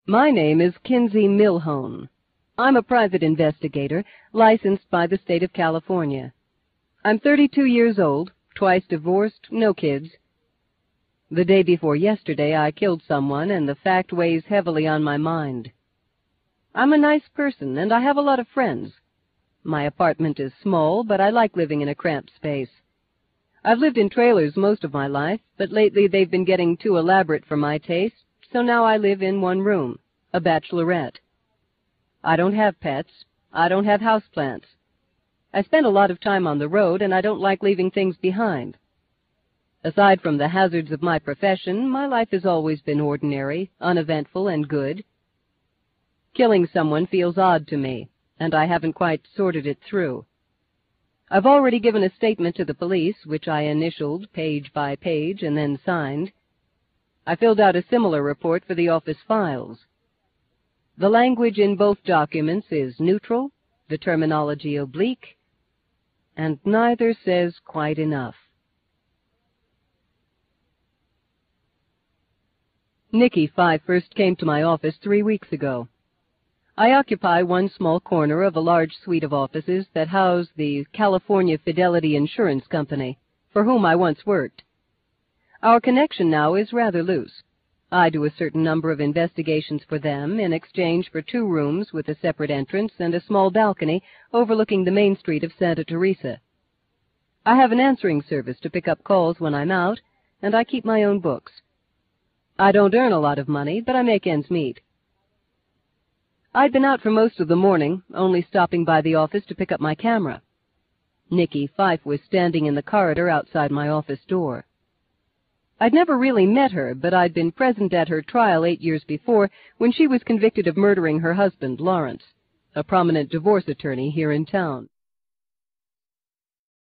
My name is Kinsey Milhone. I'm a private investigator, licensed by the state of California. I'm 32 years old, twice divorced, no kids. The day before yesterday I killed someone, and the fact weighs heavily on my mind. I'm a nice person, and I have a lot of friends. My apartment is small, but I like living in a cramped space. I've lived in trailers most of my life, but lately they've been getting too elaborate for my taste, so now I live in one room, a bachelorette. I don't have pets. I don't have houseplants. I spend a lot of time on the road, and I don't like leaving things behind. Aside from the hazards of my profession, my life has always been ordinary, uneventful, and good. Killing someone feels odd to me, and I haven't quite sorted it through. I've already given a statement to the police, which I initialed page by page and then signed. I filled out a similar report for the office files. The language in both documents is neutral, the terminology oblique, and neither says quite enough. Nicky 5 first came to my office 3 weeks ago. I occupy one small corner of a large suite of offices that house the California Fidelity Insurance Company, for whom I once worked. Our connection now is rather loose. I do a certain number of investigations for them in exchange for 2 rooms with a separate entrance and a small balcony overlooking the main street of Santa Teresa. I have an answering service to pick up calls when I'm out, and I keep my own books. I don't earn a lot of money, but I make ends meet. I'd been out for most of the morning, only stopping by the office to pick up my camera. Nicky 5 was standing in the corridor outside my office door. I'd never really met her, but I'd been present at her trial 8 years before when she was convicted of murdering her husband, Lawrence, a prominent divorce attorney here in town.